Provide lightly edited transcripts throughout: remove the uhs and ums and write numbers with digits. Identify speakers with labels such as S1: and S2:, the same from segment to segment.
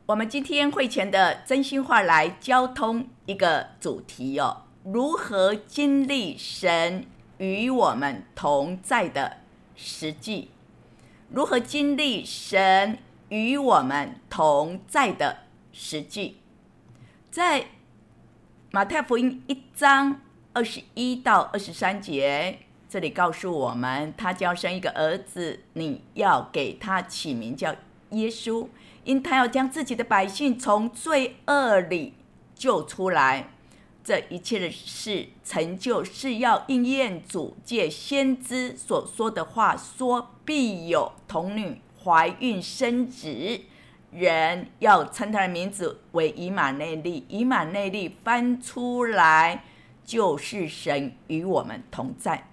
S1: 我们今天会前的真心话来交通一个主题哦，如何经历神与我们同在的实际。如何经历神与我们同在的实际。在马太福音1章21到23节，这里告诉我们，他将生一个儿子，你要给他起名叫耶稣，因他要将自己的百姓从罪恶里救出来。这一切的事成就，是要应验主借先知所说的话，说必有童女怀孕生子，人要称他的名字为以马内利。以马内利翻出来就是神与我们同在。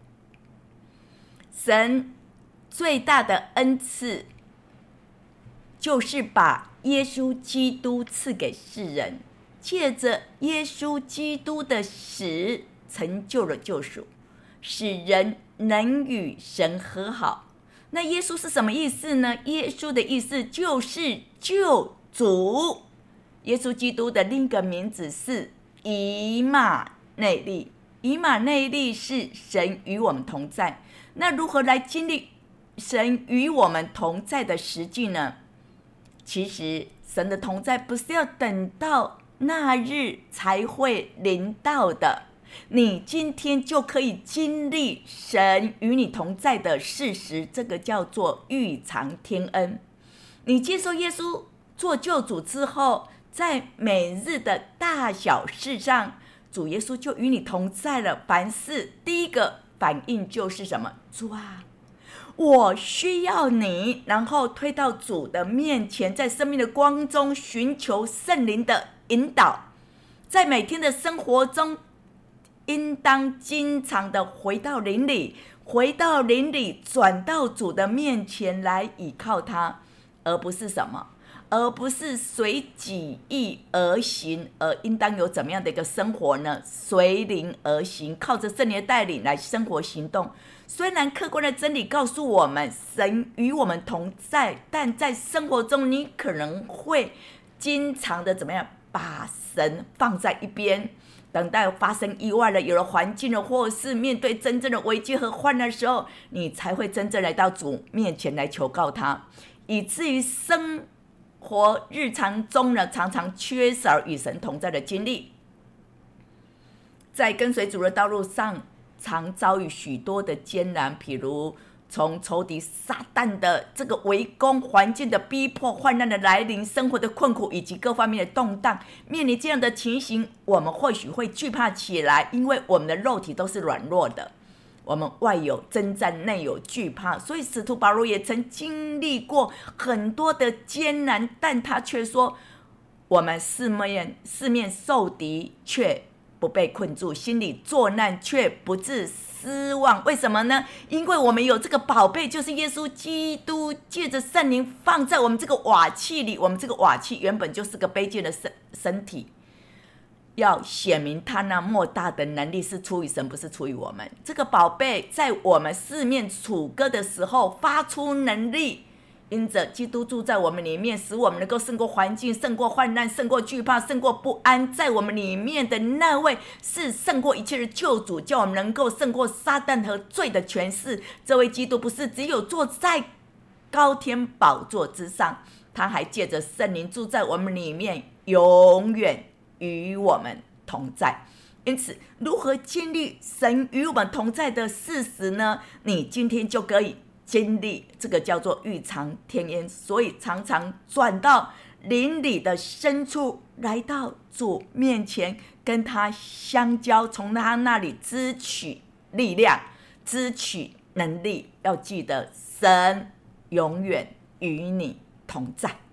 S1: 神最大的恩赐就是把耶稣基督赐给世人，借着耶稣基督的死成就了救赎，使人能与神和好。那耶稣是什么意思呢？耶稣的意思就是救主。耶稣基督的另一个名字是以马内利。以马内利是神与我们同在。那如何来经历神与我们同在的实际呢？其实神的同在不是要等到那日才会临到的，你今天就可以经历神与你同在的事实，这个叫做预尝天恩。你接受耶稣做救主之后，在每日的大小事上，主耶稣就与你同在了。凡事第一个反应就是什么？主啊，我需要你，然后推到主的面前，在生命的光中寻求圣灵的引导。在每天的生活中，应当经常的回到灵里，转到主的面前来倚靠他，而不是什么？而不是随己意而行。而应当有怎么样的一个生活呢？随灵而行，靠着圣灵的带领来生活行动。虽然客观的真理告诉我们神与我们同在，但在生活中你可能会经常的怎么样，把神放在一边，等待发生意外了，有了环境了，或是面对真正的危机和患难的时候，你才会真正来到主面前来求告他，以至于生活日常中呢，常常缺少与神同在的经历。在跟随主的道路上，常遭遇许多的艰难，比如从仇敌撒旦的这个围攻、环境的逼迫、患难的来临、生活的困苦以及各方面的动荡。面临这样的情形，我们或许会惧怕起来，因为我们的肉体都是软弱的，我们外有征战，内有惧怕。所以使徒保罗也曾经历过很多的艰难，但他却说，我们四面受敌，却不被困住，心里作难，却不致失望。为什么呢？因为我们有这个宝贝，就是耶稣基督，借着圣灵放在我们这个瓦器里。我们这个瓦器原本就是个卑贱的身体，要显明他那莫大的能力是出于神，不是出于我们。这个宝贝在我们四面楚歌的时候发出能力，因着基督住在我们里面，使我们能够胜过环境，胜过患难，胜过惧怕，胜过不安。在我们里面的那位是胜过一切的救主，叫我们能够胜过撒旦和罪的权势。这位基督不是只有坐在高天宝座之上，他还借着圣灵住在我们里面，永远与我们同在。因此，如何经历神与我们同在的事实呢？你今天就可以经历，这个叫做预尝天恩。所以常常转到灵里的深处，来到主面前，跟他相交，从他那里支取力量，支取能力。要记得，神永远与你同在。